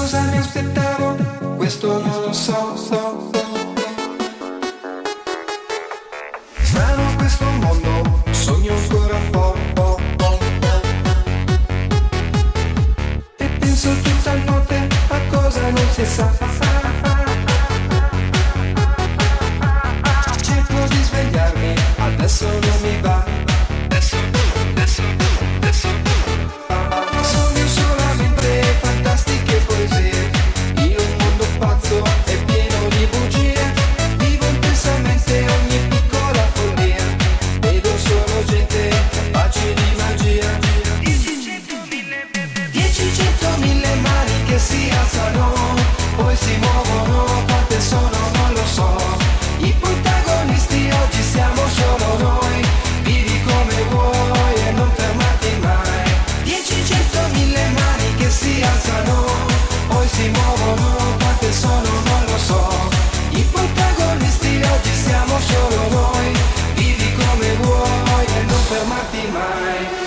cosa mi aspettavo, questo non lo so. Strano questo mondo, sogno ancora un po'. E penso tutta la notte a cosa non si sa. Cerco di svegliarmi, adesso non mi va. Sogno solamente fantastiche poesie, in un mondo pazzo e pieno di bugie. Vivo intensamente ogni piccola follia, vedo solo gente capace di magia. 10, 100, 1000 mani che si alzano, poi si muovono, quante sono non lo so. I protagonisti oggi siamo solo noi, vivi come vuoi e non fermarti mai. 10, 100, 1000 mani che si alzano, poi si muovono, quante sono non lo so. I protagonisti oggi siamo solo noi, vivi come vuoi e non fermarti mai.